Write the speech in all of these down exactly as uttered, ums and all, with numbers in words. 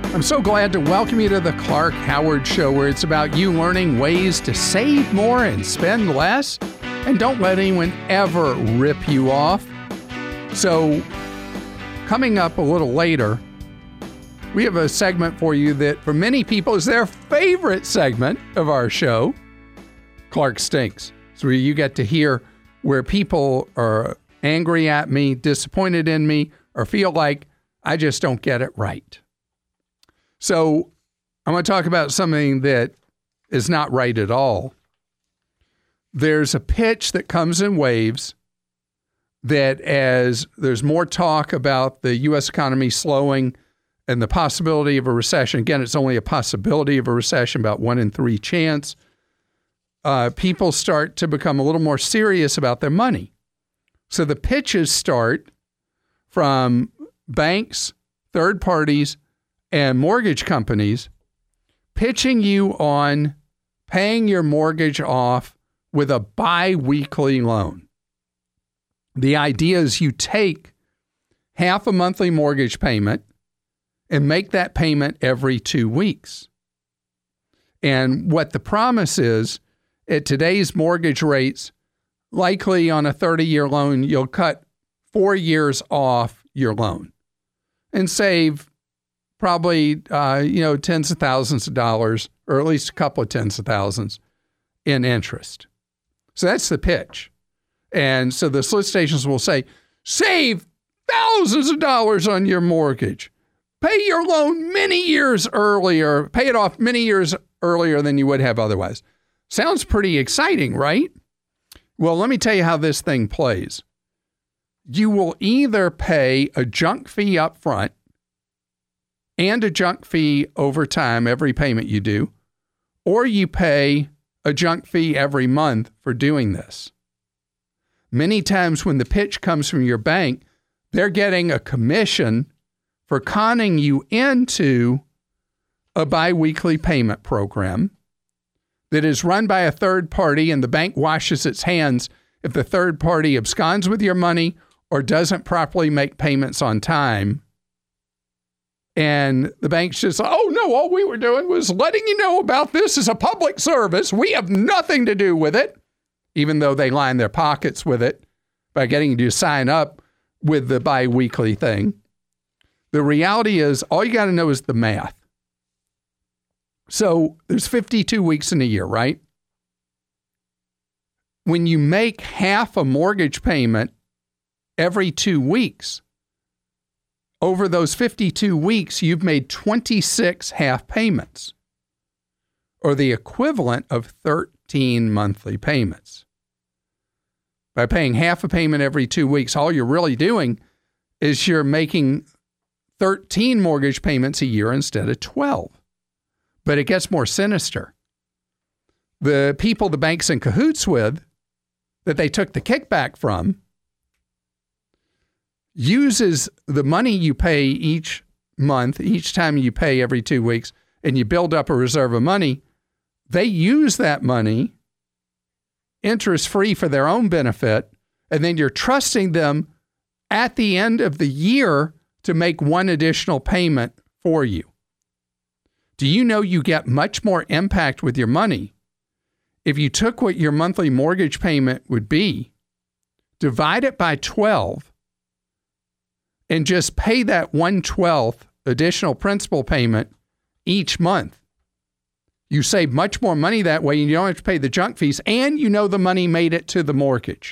I'm so glad to welcome you to the Clark Howard Show, where it's about you learning ways to save more and spend less, and don't let anyone ever rip you off. So, coming up a little later, we have a segment for you that for many people is their favorite segment of our show, Clark Stinks. So you get to hear where people are angry at me, disappointed in me, or feel like I just don't get it right. So I'm going to talk about something that is not right at all. There's a pitch that comes in waves that as there's more talk about the U S economy slowing and the possibility of a recession, again, it's only a possibility of a recession, about one in three chance, uh, people start to become a little more serious about their money. So the pitches start from banks, third parties, and mortgage companies pitching you on paying your mortgage off with a bi-weekly loan. The idea is you take half a monthly mortgage payment and make that payment every two weeks. And what the promise is, at today's mortgage rates, likely on a thirty-year loan, you'll cut four years off your loan and save probably, uh, you know, tens of thousands of dollars, or at least a couple of tens of thousands in interest. So that's the pitch. And so the solicitations will say, save thousands of dollars on your mortgage. Pay your loan many years earlier. Pay it off many years earlier than you would have otherwise. Sounds pretty exciting, right? Well, let me tell you how this thing plays. You will either pay a junk fee up front and a junk fee over time, every payment you do, or you pay a junk fee every month for doing this. Many times when the pitch comes from your bank, they're getting a commission for conning you into a biweekly payment program that is run by a third party, and the bank washes its hands if the third party absconds with your money or doesn't properly make payments on time. And the bank's just, oh no, all we were doing was letting you know about this as a public service. We have nothing to do with it, even though they line their pockets with it by getting you to sign up with the biweekly thing. The reality is, all you got to know is the math. So there's fifty-two weeks in a year, right? When you make half a mortgage payment every two weeks, over those fifty-two weeks, you've made twenty-six half payments, or the equivalent of thirteen monthly payments. By paying half a payment every two weeks, all you're really doing is you're making thirteen mortgage payments a year instead of twelve. But it gets more sinister. The people the bank's in cahoots with, that they took the kickback from, uses the money you pay each month, each time you pay every two weeks, and you build up a reserve of money. They use that money interest-free for their own benefit, and then you're trusting them at the end of the year to make one additional payment for you. Do you know you get much more impact with your money if you took what your monthly mortgage payment would be, divide it by twelve, and just pay that one twelfth additional principal payment each month? You save much more money that way, and you don't have to pay the junk fees, and you know the money made it to the mortgage.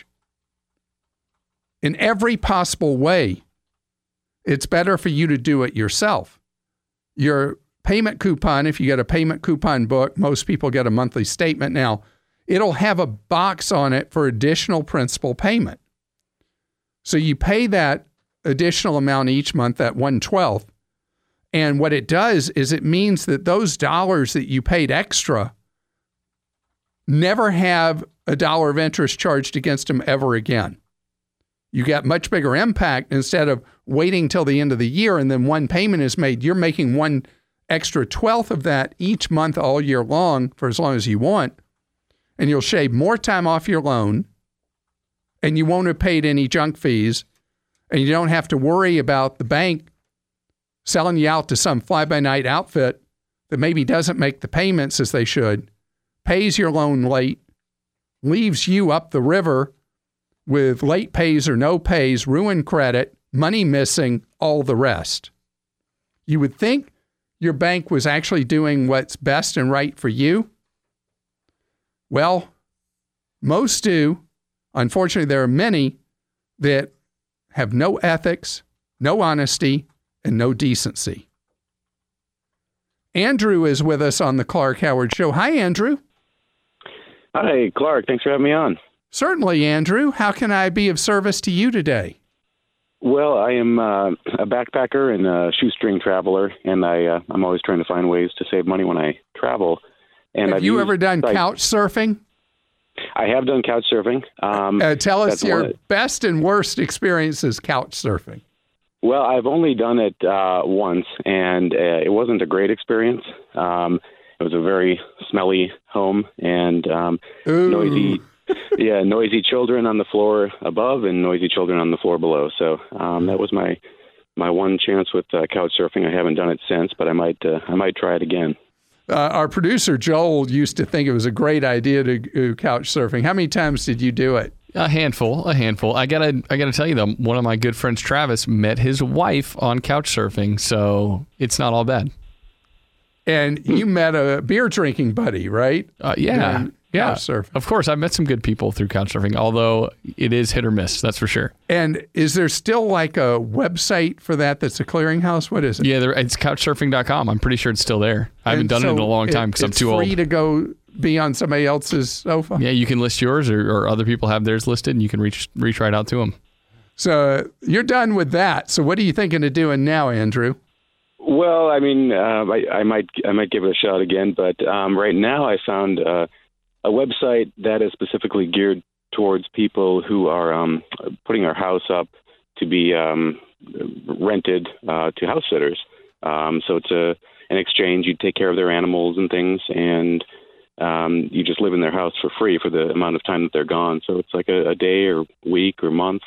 In every possible way, it's better for you to do it yourself. Your payment coupon, if you get a payment coupon book, most people get a monthly statement now, it'll have a box on it for additional principal payment. So you pay that additional amount each month, that one twelfth, and what it does is it means that those dollars that you paid extra never have a dollar of interest charged against them ever again. You get much bigger impact. Instead of waiting till the end of the year and then one payment is made, you're making one extra twelfth of that each month all year long for as long as you want, and you'll shave more time off your loan, and you won't have paid any junk fees, and you don't have to worry about the bank selling you out to some fly-by-night outfit that maybe doesn't make the payments as they should, pays your loan late, leaves you up the river with late pays or no pays, ruined credit, money missing, all the rest. You would think your bank was actually doing what's best and right for you. Well, most do. Unfortunately, there are many that have no ethics, no honesty, and no decency. Andrew is with us on the Clark Howard Show. Hi, Andrew. Hi, Clark. Thanks for having me on. Certainly, Andrew. How can I be of service to you today? Well, I am uh, a backpacker and a shoestring traveler, and I, uh, I'm always trying to find ways to save money when I travel. And have I've you ever done like, couch surfing? I have done couch surfing. Um, uh, tell us your one, best and worst experiences couch surfing. Well, I've only done it uh, once, and uh, it wasn't a great experience. Um, it was a very smelly home and um, noisy. Yeah, noisy children on the floor above and noisy children on the floor below. So um, that was my my one chance with uh, couch surfing. I haven't done it since, but I might uh, I might try it again. Uh, our producer Joel used to think it was a great idea to do couch surfing. How many times did you do it? A handful, a handful. I gotta, I gotta tell you though, one of my good friends, Travis, met his wife on couch surfing, so it's not all bad. And you met a beer drinking buddy, right? Uh, yeah, Doing yeah. Couch surfing. Of course, I've met some good people through couch surfing, although it is hit or miss. That's for sure. And is there still like a website for that? That's a clearinghouse. What is it? Yeah, there, it's couch surfing dot com. I'm pretty sure it's still there. I haven't And done so it in a long time it- because I'm too It's old. free to go be on somebody else's sofa. Yeah, you can list yours, or, or other people have theirs listed, and you can reach reach right out to them. So you're done with that. So what are you thinking of doing now, Andrew? Well, I mean, uh, I, I might I might give it a shot again, but um, right now I found uh, a website that is specifically geared towards people who are um, putting their house up to be um, rented uh, to house sitters. Um, so it's a an exchange. You take care of their animals and things, and um, you just live in their house for free for the amount of time that they're gone. So it's like a, a day or week or month,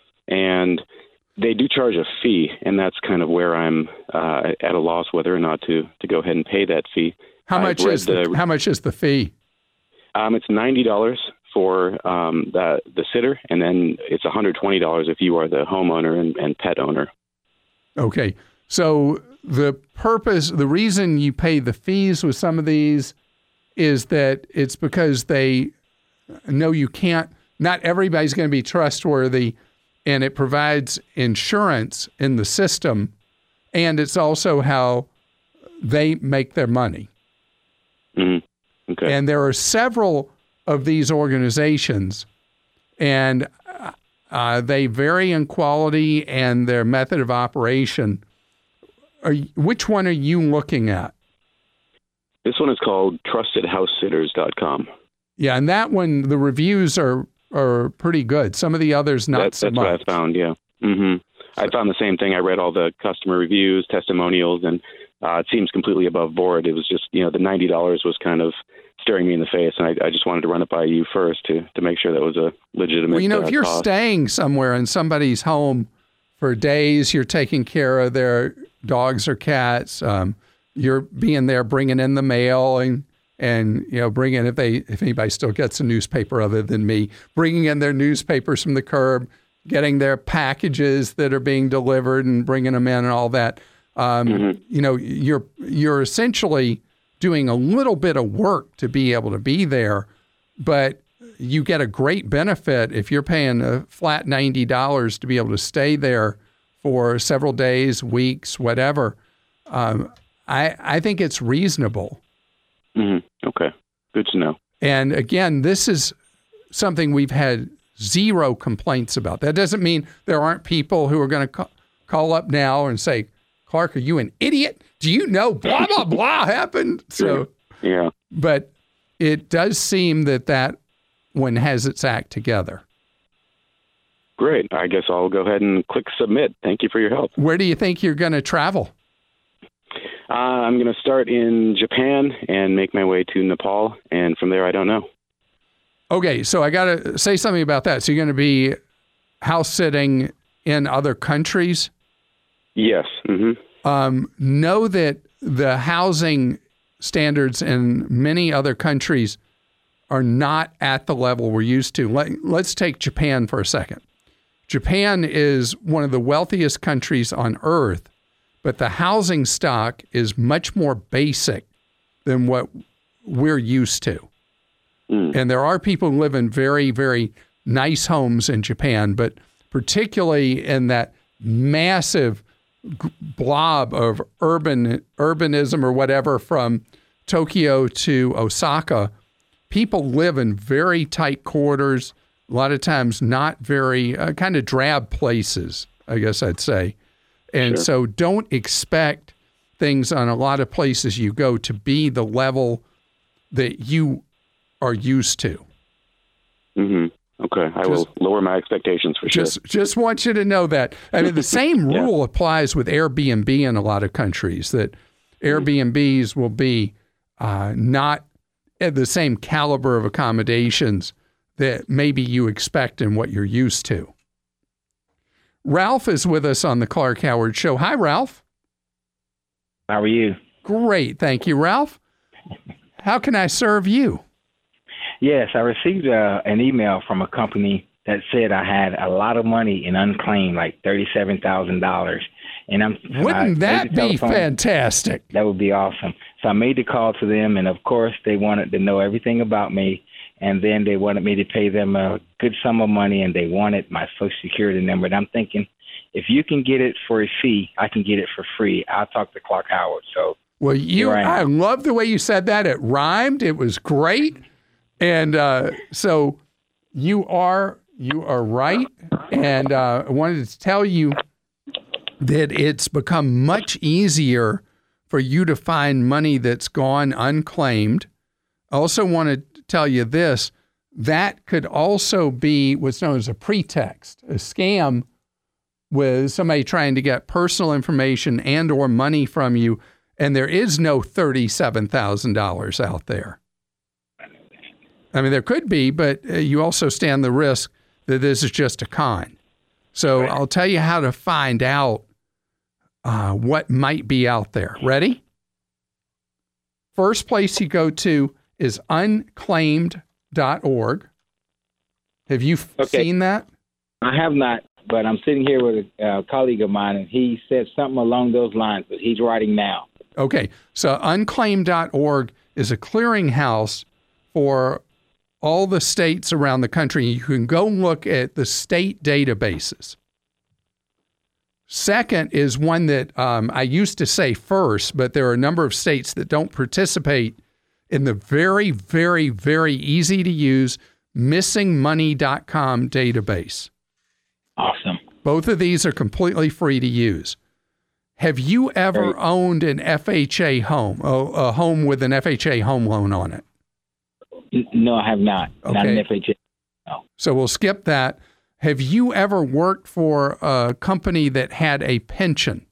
and they do charge a fee, and that's kind of where I'm uh, at a loss whether or not to, to go ahead and pay that fee. How I've much read is the, the- how much is the fee? Um, it's ninety dollars for um, the the sitter, and then it's one hundred twenty dollars if you are the homeowner and, and pet owner. Okay. So the purpose, the reason you pay the fees with some of these is that it's because they know you can't, not everybody's going to be trustworthy, and it provides insurance in the system, and it's also how they make their money. Mm-hmm. Okay. And there are several of these organizations, and uh, they vary in quality and their method of operation. Are you, which one are you looking at? This one is called trusted house sitters dot com. Yeah, and that one, the reviews are are pretty good. Some of the others, not That, so that's much. what I found, yeah. hmm I found the same thing. I read all the customer reviews, testimonials, and uh, it seems completely above board. It was just, you know, the ninety dollars was kind of staring me in the face, and I, I just wanted to run it by you first to, to make sure that was a legitimate Well, you know, uh, if you're cost. staying somewhere in somebody's home for days, you're taking care of their dogs or cats. Um, you're being there, bringing in the mail, and and you know, bringing if they if anybody still gets a newspaper other than me, bringing in their newspapers from the curb, getting their packages that are being delivered and bringing them in and all that. Um, Mm-hmm. You know, you're you're essentially doing a little bit of work to be able to be there, but you get a great benefit if you're paying a flat ninety dollars to be able to stay there for several days, weeks, whatever. Um, I, I think it's reasonable. Mm-hmm. Okay, good to know. And again, this is something we've had zero complaints about. That doesn't mean there aren't people who are going to ca- call up now and say, Clark, are you an idiot? Do you know blah, blah, blah happened? So, Yeah. but it does seem that that one has its act together. Great. I guess I'll go ahead and click submit. Thank you for your help. Where do you think you're going to travel? Uh, I'm going to start in Japan and make my way to Nepal, and from there, I don't know. Okay, so I got to say something about that. So you're going to be house sitting in other countries? Yes. Mm-hmm. Um, know that the housing standards in many other countries are not at the level we're used to. Let, let's take Japan for a second. Japan is one of the wealthiest countries on earth, but the housing stock is much more basic than what we're used to. Mm. And there are people who live in very, very nice homes in Japan, but particularly in that massive blob of urban urbanism or whatever from Tokyo to Osaka, people live in very tight quarters, a lot of times not very uh, kind of drab places, I guess I'd say. And sure. So don't expect things on a lot of places you go to be the level that you are used to. Mm-hmm. Okay, I just, will lower my expectations for just, sure. Just want you to know that. I mean, the same rule yeah. applies with Airbnb in a lot of countries, that Airbnbs will be uh, not at the same caliber of accommodations that maybe you expect and what you're used to. Ralph is with us on the Clark Howard Show. Hi, Ralph. How are you? Great. Thank you, Ralph. How can I serve you? Yes, I received uh, an email from a company that said I had a lot of money in unclaimed, like thirty-seven thousand dollars. And I'm Wouldn't that be fantastic? That would be awesome. So I made the call to them, and of course they wanted to know everything about me. And then they wanted me to pay them a good sum of money, and they wanted my Social Security number. And I'm thinking, if you can get it for a fee, I can get it for free. I'll talk to Clark Howard. So well, you, I, I love the way you said that. It rhymed. It was great. And uh, so you are you are right. And uh, I wanted to tell you that it's become much easier for you to find money that's gone unclaimed. I also want to tell you this, that could also be what's known as a pretext, a scam with somebody trying to get personal information and or money from you, and there is no thirty-seven thousand dollars out there. I mean, there could be, but you also stand the risk that this is just a con. So right. I'll tell you how to find out uh, what might be out there. Ready? First place you go to is unclaimed dot org. Have you okay. seen that? I have not, but I'm sitting here with a uh, colleague of mine, and he said something along those lines, but he's writing now. Okay, so unclaimed dot org is a clearinghouse for all the states around the country. You can go look at the state databases. Second is one that um, I used to say first, but there are a number of states that don't participate in the very, very, very easy to use missing money dot com database. Awesome. Both of these are completely free to use. Have you ever Great. owned an F H A home, a, a home with an F H A home loan on it? No, I have not. Okay. Not an F H A. No. So we'll skip that. Have you ever worked for a company that had a pension?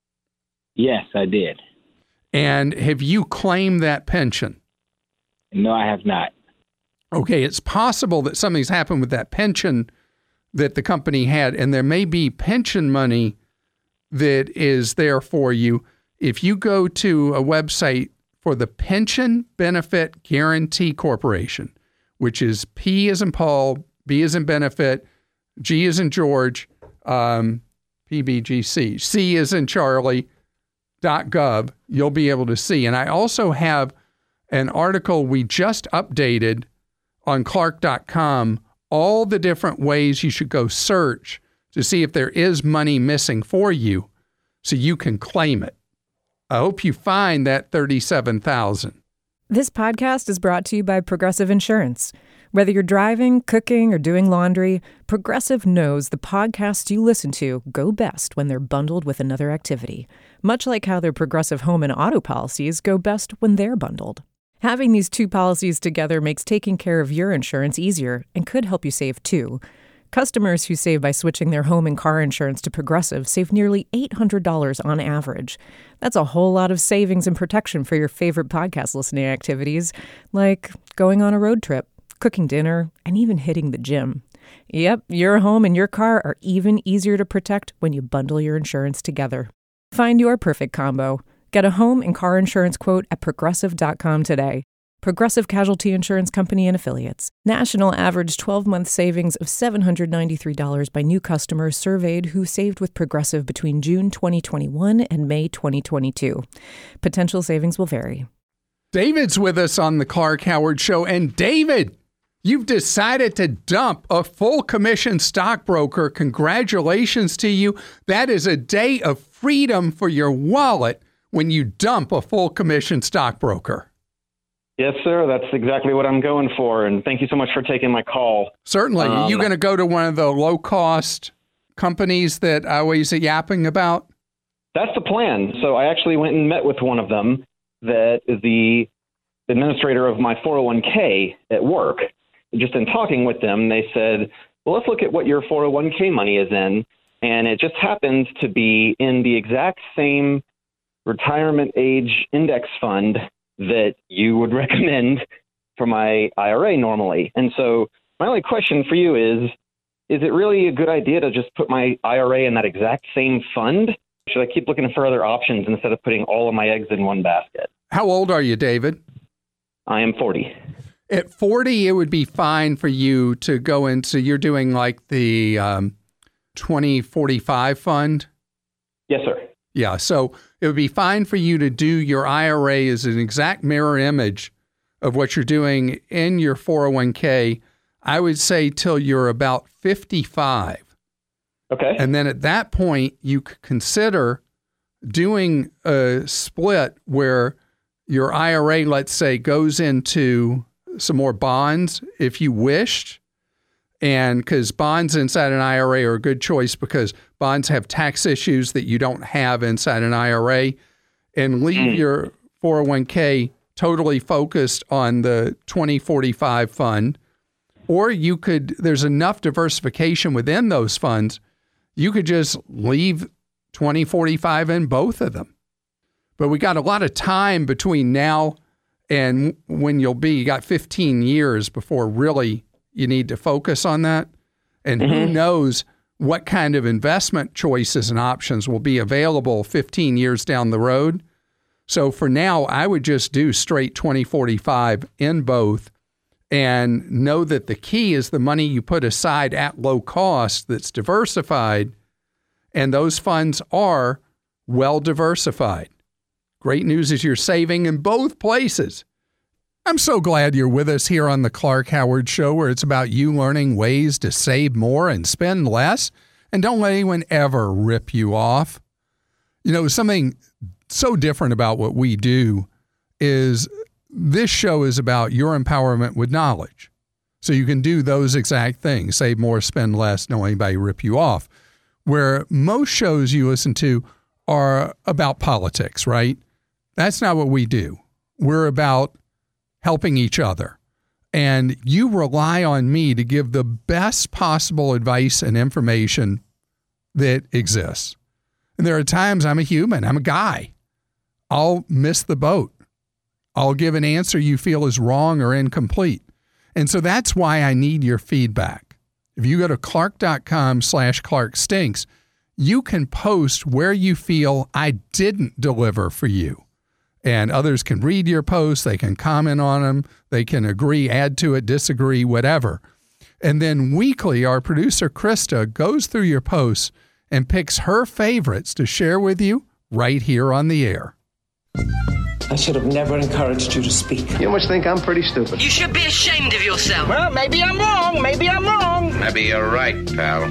Yes, I did. And have you claimed that pension? No, I have not. Okay, it's possible that something's happened with that pension that the company had, and there may be pension money that is there for you. If you go to a website for the Pension Benefit Guarantee Corporation, which is P as in Paul, B as in Benefit, G as in George, um, P B G C, C as in Charlie, .gov, you'll be able to see. And I also have an article we just updated on Clark dot com, all the different ways you should go search to see if there is money missing for you so you can claim it. I hope you find that thirty-seven thousand dollars. This podcast is brought to you by Progressive Insurance. Whether you're driving, cooking, or doing laundry, Progressive knows the podcasts you listen to go best when they're bundled with another activity, much like how their Progressive home and auto policies go best when they're bundled. Having these two policies together makes taking care of your insurance easier and could help you save too. Customers who save by switching their home and car insurance to Progressive save nearly eight hundred dollars on average. That's a whole lot of savings and protection for your favorite podcast listening activities, like going on a road trip, cooking dinner, and even hitting the gym. Yep, your home and your car are even easier to protect when you bundle your insurance together. Find your perfect combo. Get a home and car insurance quote at progressive dot com today. Progressive Casualty Insurance Company and Affiliates. National average twelve-month savings of seven hundred ninety-three dollars by new customers surveyed who saved with Progressive between June twenty twenty-one and May twenty twenty-two. Potential savings will vary. David's with us on the Clark Howard Show. And David, you've decided to dump a full commission stockbroker. Congratulations to you. That is a day of freedom for your wallet when you dump a full commission stockbroker. Yes, sir. That's exactly what I'm going for. And thank you so much for taking my call. Certainly. Um, Are you going to go to one of the low-cost companies that I always yapping about? That's the plan. So I actually went and met with one of them that is the administrator of my four oh one k at work. Just in talking with them, they said, well, let's look at what your four oh one k money is in. And it just happens to be in the exact same retirement age index fund that you would recommend for my I R A normally. And so my only question for you is, is it really a good idea to just put my I R A in that exact same fund? Should I keep looking for other options instead of putting all of my eggs in one basket? How old are you, David? I am forty. At forty, it would be fine for you to go into, you're doing like the um, twenty forty-five fund? Yes, sir. Yeah, so it would be fine for you to do your I R A as an exact mirror image of what you're doing in your four oh one k, I would say till you're about fifty-five. Okay. And then at that point, you could consider doing a split where your I R A, let's say, goes into some more bonds if you wished. And because bonds inside an I R A are a good choice because bonds have tax issues that you don't have inside an I R A, and leave mm. your four oh one k totally focused on the twenty forty-five fund. Or you could, there's enough diversification within those funds, you could just leave twenty forty-five in both of them. But we got a lot of time between now and when you'll be, you got fifteen years before really you need to focus on that. And mm-hmm. who knows what kind of investment choices and options will be available fifteen years down the road. So for now, I would just do straight twenty forty-five in both and know that the key is the money you put aside at low cost that's diversified, and those funds are well diversified. Great news is you're saving in both places. I'm so glad you're with us here on the Clark Howard Show, where it's about you learning ways to save more and spend less, and don't let anyone ever rip you off. You know, something so different about what we do is this show is about your empowerment with knowledge. So you can do those exact things, save more, spend less, don't let anybody rip you off. Where most shows you listen to are about politics, right? That's not what we do. We're about helping each other. And you rely on me to give the best possible advice and information that exists. And there are times I'm a human, I'm a guy. I'll miss the boat. I'll give an answer you feel is wrong or incomplete. And so that's why I need your feedback. If you go to clark.com slash Clark Stinks, you can post where you feel I didn't deliver for you. And others can read your posts, they can comment on them, they can agree, add to it, disagree, whatever. And then weekly, our producer, Krista, goes through your posts and picks her favorites to share with you right here on the air. I should have never encouraged you to speak. You must think I'm pretty stupid. You should be ashamed of yourself. Well, maybe I'm wrong. Maybe I'm wrong. Maybe you're right, pal.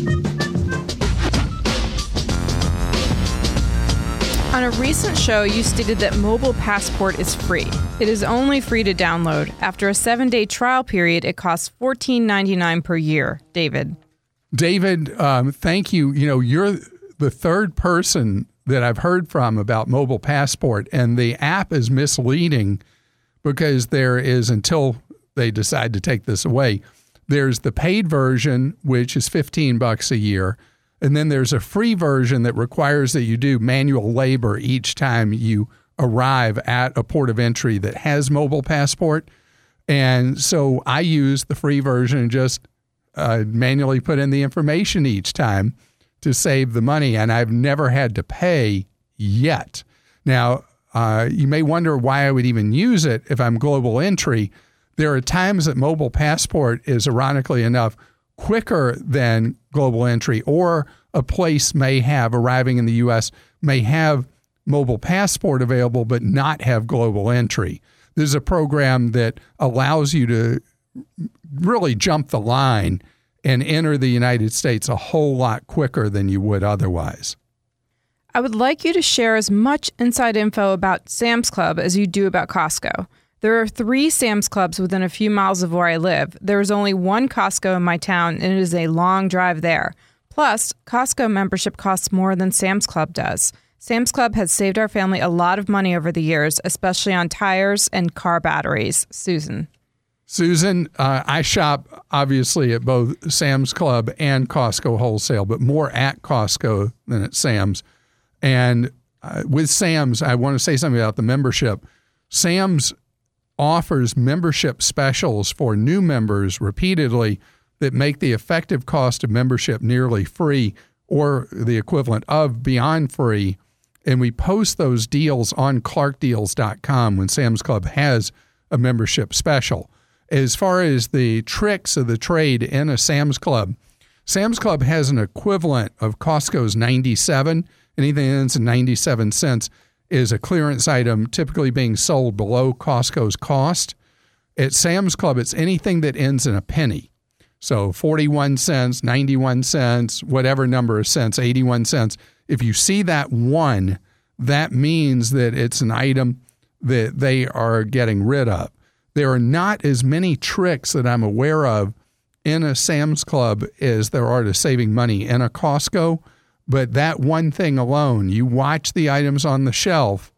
On a recent show, you stated that Mobile Passport is free. It is only free to download. After a seven-day trial period, it costs fourteen ninety-nine per year. David. David, um, thank you. You know, you're the third person that I've heard from about Mobile Passport, and the app is misleading because there is, until they decide to take this away, there's the paid version, which is fifteen bucks a year. And then there's a free version that requires that you do manual labor each time you arrive at a port of entry that has Mobile Passport. And so I use the free version and just uh, manually put in the information each time to save the money. And I've never had to pay yet. Now, uh, you may wonder why I would even use it if I'm Global Entry. There are times that Mobile Passport is, ironically enough, quicker than Global Entry, or a place may have, arriving in the U S, may have Mobile Passport available but not have Global Entry. This is a program that allows you to really jump the line and enter the United States a whole lot quicker than you would otherwise. I would like you to share as much inside info about Sam's Club as you do about Costco. There are three Sam's Clubs within a few miles of where I live. There is only one Costco in my town, and it is a long drive there. Plus, Costco membership costs more than Sam's Club does. Sam's Club has saved our family a lot of money over the years, especially on tires and car batteries. Susan. Susan, uh, I shop obviously at both Sam's Club and Costco wholesale, but more at Costco than at Sam's. And uh, with Sam's, I want to say something about the membership. Sam's offers membership specials for new members repeatedly that make the effective cost of membership nearly free, or the equivalent of beyond free. And we post those deals on clark deals dot com when Sam's Club has a membership special. As far as the tricks of the trade in a Sam's Club, Sam's Club has an equivalent of Costco's ninety-seven. Anything that ends in ninety-seven cents is a clearance item typically being sold below Costco's cost. At Sam's Club, it's anything that ends in a penny. So forty-one cents, ninety-one cents, whatever number of cents, eighty-one cents. If you see that one, that means that it's an item that they are getting rid of. There are not as many tricks that I'm aware of in a Sam's Club as there are to saving money in a Costco. But that one thing alone, you watch the items on the shelf,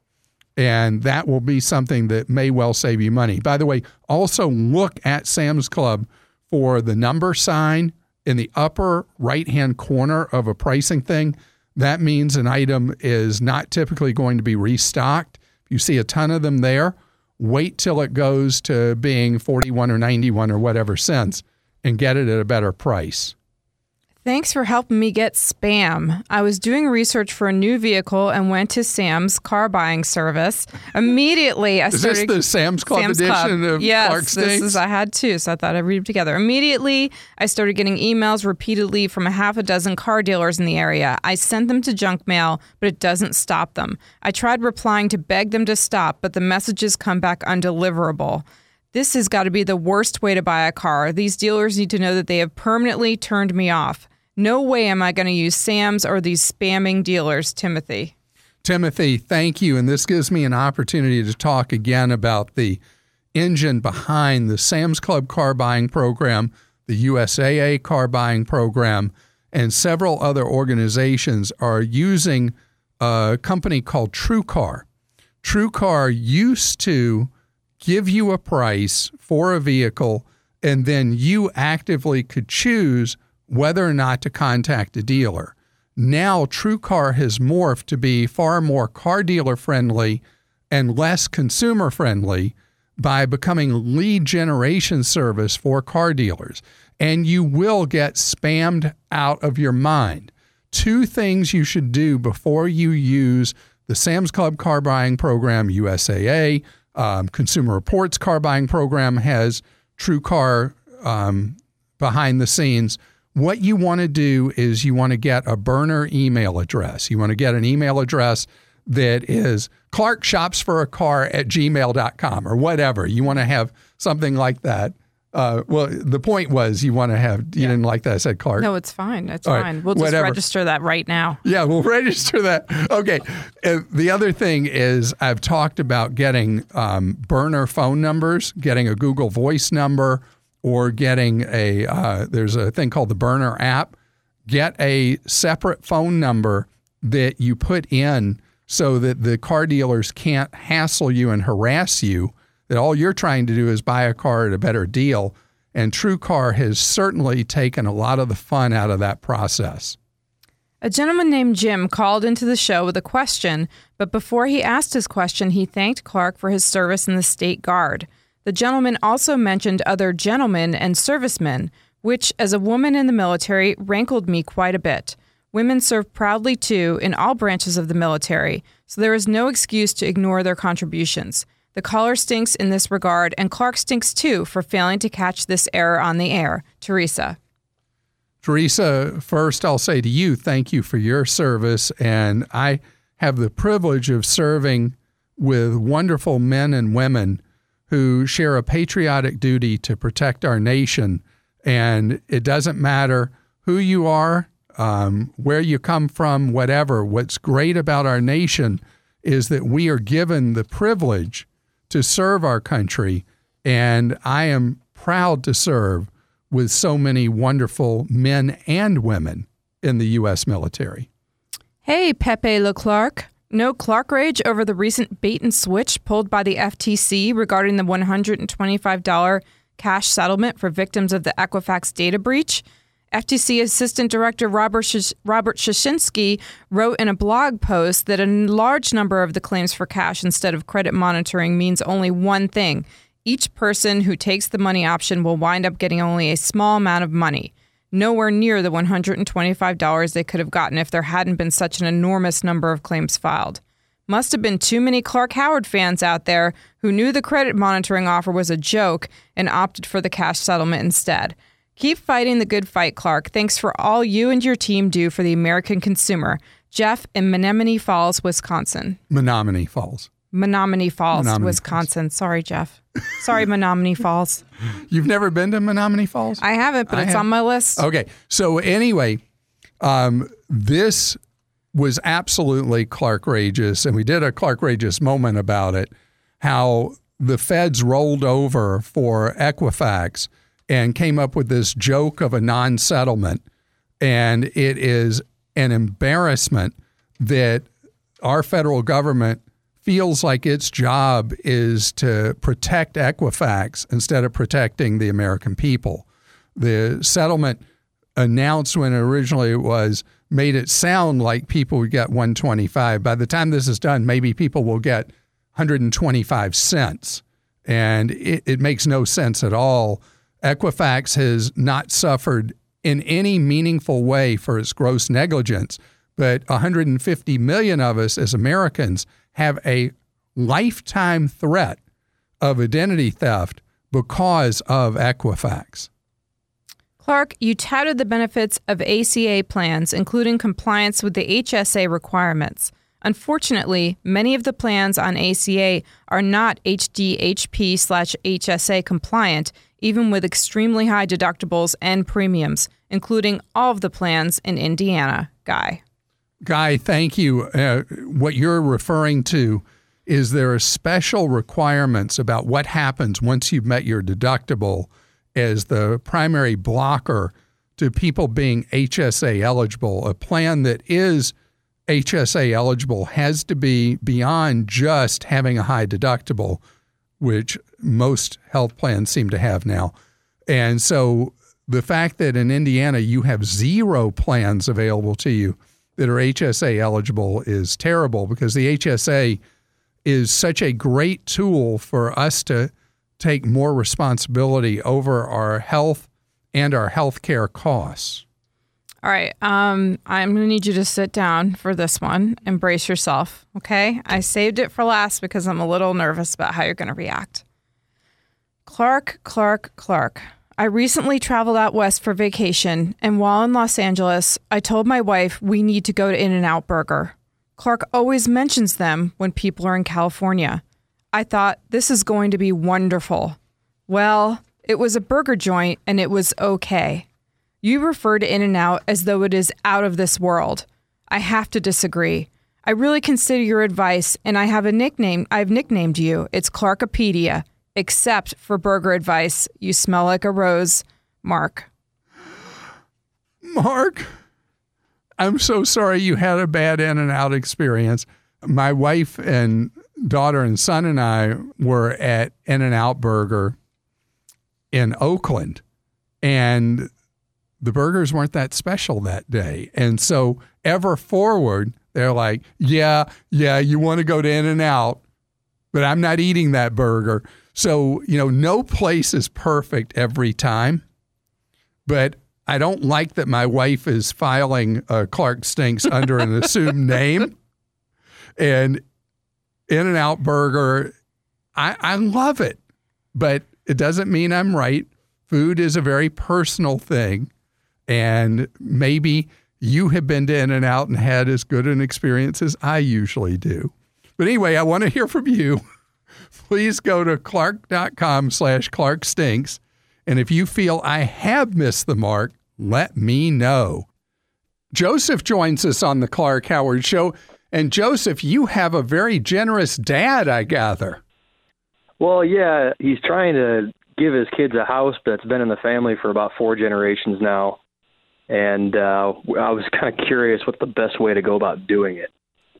and that will be something that may well save you money. By the way, also look at Sam's Club for the number sign in the upper right-hand corner of a pricing thing. That means an item is not typically going to be restocked. If you see a ton of them there, wait till it goes to being forty-one or ninety-one or whatever cents and get it at a better price. Thanks for helping me get spam. I was doing research for a new vehicle and went to Sam's car buying service. Immediately, I is started... Is this the Sam's Club Sam's edition Club. of yes, Clark this Stinks? is, I had two, so I thought I'd read them together. Immediately, I started getting emails repeatedly from a half a dozen car dealers in the area. I sent them to junk mail, but it doesn't stop them. I tried replying to beg them to stop, but the messages come back undeliverable. This has got to be the worst way to buy a car. These dealers need to know that they have permanently turned me off. No way am I going to use Sam's or these spamming dealers, Timothy. Timothy, thank you. And this gives me an opportunity to talk again about the engine behind the Sam's Club car buying program, the U S A A car buying program, and several other organizations are using a company called TrueCar. TrueCar used to give you a price for a vehicle, and then you actively could choose whether or not to contact a dealer. Now, TrueCar has morphed to be far more car dealer friendly and less consumer friendly by becoming a lead generation service for car dealers. And you will get spammed out of your mind. Two things you should do before you use the Sam's Club car buying program, U S A A, um, Consumer Reports car buying program has TrueCar um, behind the scenes. What you want to do is you want to get a burner email address. You want to get an email address that is clark shops for a car at gmail dot com or whatever. You want to have something like that. Uh, well, the point was you want to have, you yeah. didn't like that I said Clark. No, it's fine. It's All fine. Right. We'll just Whatever. register that right now. Yeah, we'll register that. Okay. Uh, the other thing is I've talked about getting um, burner phone numbers, getting a Google Voice number, or getting a, uh, there's a thing called the Burner app. Get a separate phone number that you put in so that the car dealers can't hassle you and harass you, that all you're trying to do is buy a car at a better deal. And TrueCar has certainly taken a lot of the fun out of that process. A gentleman named Jim called into the show with a question, but before he asked his question, he thanked Clark for his service in the State Guard. The gentleman also mentioned other gentlemen and servicemen, which, as a woman in the military, rankled me quite a bit. Women serve proudly, too, in all branches of the military, so there is no excuse to ignore their contributions. The caller stinks in this regard, and Clark stinks, too, for failing to catch this error on the air. Teresa. Teresa, first I'll say to you, thank you for your service, and I have the privilege of serving with wonderful men and women who share a patriotic duty to protect our nation, and it doesn't matter who you are, um, where you come from, whatever. What's great about our nation is that we are given the privilege to serve our country, and I am proud to serve with so many wonderful men and women in the U S military. Hey, Pepe Leclerc. No Clark rage over the recent bait and switch pulled by the F T C regarding the one hundred twenty-five dollars cash settlement for victims of the Equifax data breach. F T C Assistant Director Robert Sh- Robert Shashinsky wrote in a blog post that a large number of the claims for cash instead of credit monitoring means only one thing. Each person who takes the money option will wind up getting only a small amount of money, nowhere near the one hundred twenty-five dollars they could have gotten if there hadn't been such an enormous number of claims filed. Must have been too many Clark Howard fans out there who knew the credit monitoring offer was a joke and opted for the cash settlement instead. Keep fighting the good fight, Clark. Thanks for all you and your team do for the American consumer. Jeff in Menominee Falls, Wisconsin. Menominee Falls. Menominee Falls, Menominee Wisconsin. Falls. Sorry, Jeff. Sorry, Menominee Falls. You've never been to Menominee Falls? I haven't, but I it's have. on my list. Okay. So anyway, um, this was absolutely Clark-rageous, and we did a Clark-rageous moment about it, how the feds rolled over for Equifax and came up with this joke of a non-settlement. And it is an embarrassment that our federal government feels like its job is to protect Equifax instead of protecting the American people. The settlement announced when originally it was made it sound like people would get one hundred twenty-five. By the time this is done, maybe people will get one hundred twenty-five cents. And it, it makes no sense at all. Equifax has not suffered in any meaningful way for its gross negligence, but one hundred fifty million of us as Americans have a lifetime threat of identity theft because of Equifax. Clark, you touted the benefits of A C A plans, including compliance with the H S A requirements. Unfortunately, many of the plans on A C A are not H D H P slash H S A compliant, even with extremely high deductibles and premiums, including all of the plans in Indiana. Guy. Guy, thank you. Uh, what you're referring to is there are special requirements about what happens once you've met your deductible as the primary blocker to people being H S A eligible. A plan that is H S A eligible has to be beyond just having a high deductible, which most health plans seem to have now. And so the fact that in Indiana you have zero plans available to you that are H S A eligible is terrible, because the H S A is such a great tool for us to take more responsibility over our health and our health care costs. All right. Um, I'm going to need you to sit down for this one and brace yourself, okay? I saved it for last because I'm a little nervous about how you're going to react. Clark, Clark, Clark. I recently traveled out west for vacation, and while in Los Angeles, I told my wife we need to go to In-N-Out Burger. Clark always mentions them when people are in California. I thought, this is going to be wonderful. Well, it was a burger joint, and it was okay. You refer to In-N-Out as though it is out of this world. I have to disagree. I really consider your advice, and I have a nickname. I've nicknamed you. It's Clarkopedia. Except for burger advice. You smell like a rose. Mark. Mark, I'm so sorry you had a bad In-N-Out experience. My wife and daughter and son and I were at In-N-Out Burger in Oakland, and the burgers weren't that special that day. And so ever forward, they're like, yeah, yeah, you want to go to In-N-Out, but I'm not eating that burger. So, you know, no place is perfect every time, but I don't like that my wife is filing uh, Clark Stinks under an assumed name. And In-N-Out Burger, I, I love it, but it doesn't mean I'm right. Food is a very personal thing, and maybe you have been to In-N-Out and had as good an experience as I usually do. But anyway, I want to hear from you. Please go to clark.com slash Clark Stinks. And if you feel I have missed the mark, let me know. Joseph joins us on the Clark Howard Show. And Joseph, you have a very generous dad, I gather. Well, yeah, he's trying to give his kids a house that's been in the family for about four generations now. And uh, I was kind of curious what's the best way to go about doing it.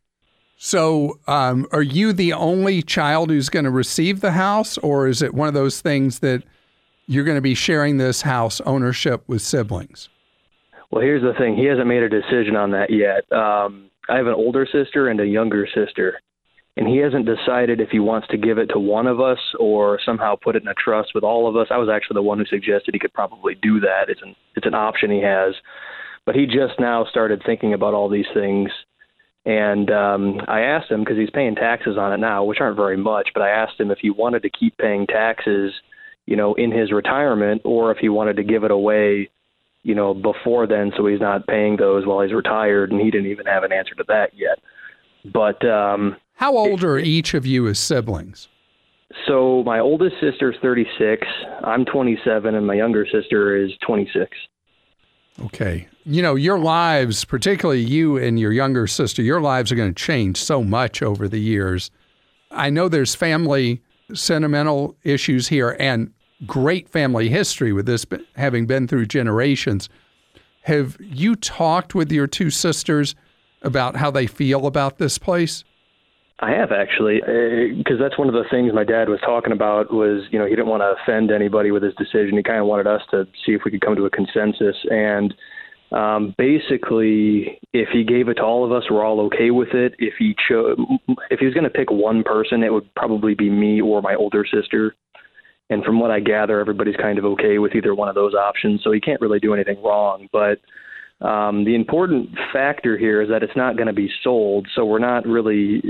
So um, are you the only child who's going to receive the house, or is it one of those things that you're going to be sharing this house ownership with siblings? Well, here's the thing. He hasn't made a decision on that yet. Um, I have an older sister and a younger sister, and he hasn't decided if he wants to give it to one of us or somehow put it in a trust with all of us. I was actually the one who suggested he could probably do that. It's an, it's an option he has. But he just now started thinking about all these things. And um, I asked him, because he's paying taxes on it now, which aren't very much, but I asked him if he wanted to keep paying taxes, you know, in his retirement, or if he wanted to give it away, you know, before then, so he's not paying those while he's retired. And he didn't even have an answer to that yet. But um, how old are each of you as siblings? So my oldest sister's thirty-six, I'm twenty-seven, and my younger sister is twenty-six. Okay. You know, your lives, particularly you and your younger sister, your lives are going to change so much over the years. I know there's family sentimental issues here and great family history with this having been through generations. Have you talked with your two sisters about how they feel about this place? I have, actually, because that's one of the things my dad was talking about was, you know, he didn't want to offend anybody with his decision. He kind of wanted us to see if we could come to a consensus. And um, basically, if he gave it to all of us, we're all okay with it. If he chose, if he was going to pick one person, it would probably be me or my older sister. And from what I gather, everybody's kind of okay with either one of those options. So he can't really do anything wrong. But um, the important factor here is that it's not going to be sold. So we're not really...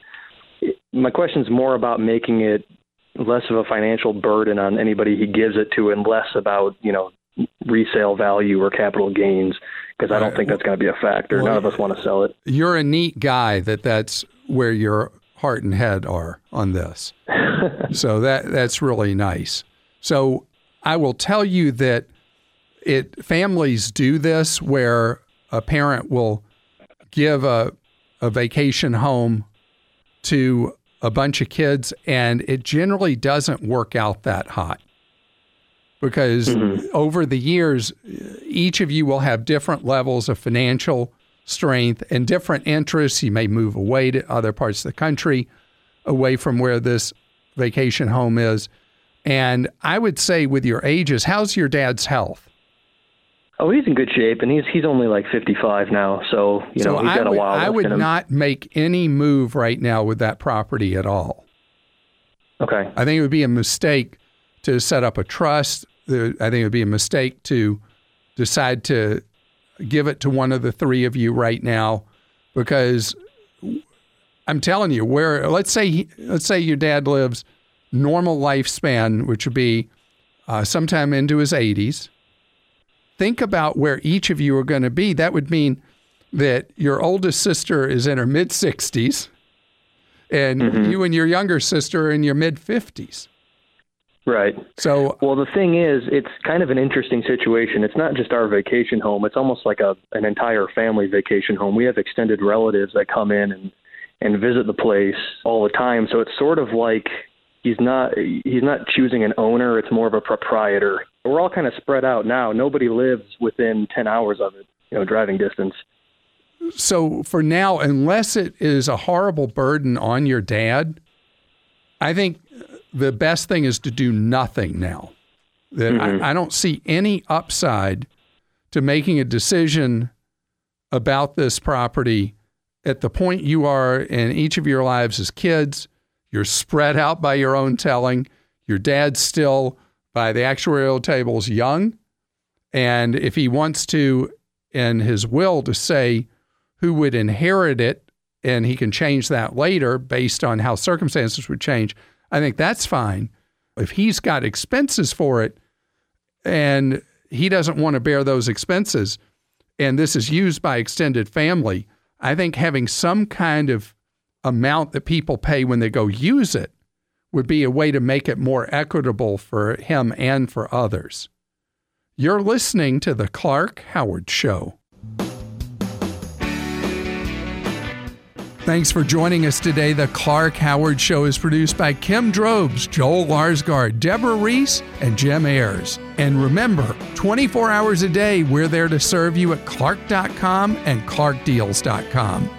My question is more about making it less of a financial burden on anybody he gives it to and less about, you know, resale value or capital gains, because I don't think that's going to be a factor. Well, none of us want to sell it. You're a neat guy that that's where your heart and head are on this. So that that's really nice. So I will tell you that it families do this where a parent will give a a vacation home to a bunch of kids, and it generally doesn't work out that hot because mm-hmm. over the years, each of you will have different levels of financial strength and different interests. You may move away to other parts of the country, away from where this vacation home is. And I would say with your ages, how's your dad's health? Oh, he's in good shape, and he's he's only like fifty-five now, so you so know he's got I would, a while. I would in him. not make any move right now with that property at all. Okay. I think it would be a mistake to set up a trust. I think it would be a mistake to decide to give it to one of the three of you right now, because I'm telling you, where let's say let's say your dad lives normal lifespan, which would be uh, sometime into his eighties. Think about where each of you are going to be. That would mean that your oldest sister is in her mid-sixties, and mm-hmm. you and your younger sister are in your mid-fifties. Right. So, well, the thing is, it's kind of an interesting situation. It's not just our vacation home. It's almost like a an entire family vacation home. We have extended relatives that come in and, and visit the place all the time. So it's sort of like he's not he's not choosing an owner. It's more of a proprietor. We're all kind of spread out now. Nobody lives within ten hours of it, you know, driving distance. So for now, unless it is a horrible burden on your dad, I think the best thing is to do nothing now. That mm-hmm. I, I don't see any upside to making a decision about this property at the point you are in each of your lives as kids. You're spread out by your own telling. Your dad's still, by the actuarial tables, young. And if he wants to, in his will, to say who would inherit it, and he can change that later based on how circumstances would change, I think that's fine. If he's got expenses for it and he doesn't want to bear those expenses, and this is used by extended family, I think having some kind of amount that people pay when they go use it would be a way to make it more equitable for him and for others. You're listening to The Clark Howard Show. Thanks for joining us today. The Clark Howard Show is produced by Kim Drobes, Joel Larsgaard, Deborah Reese, and Jim Ayers. And remember, twenty-four hours a day, we're there to serve you at clark dot com and clark deals dot com.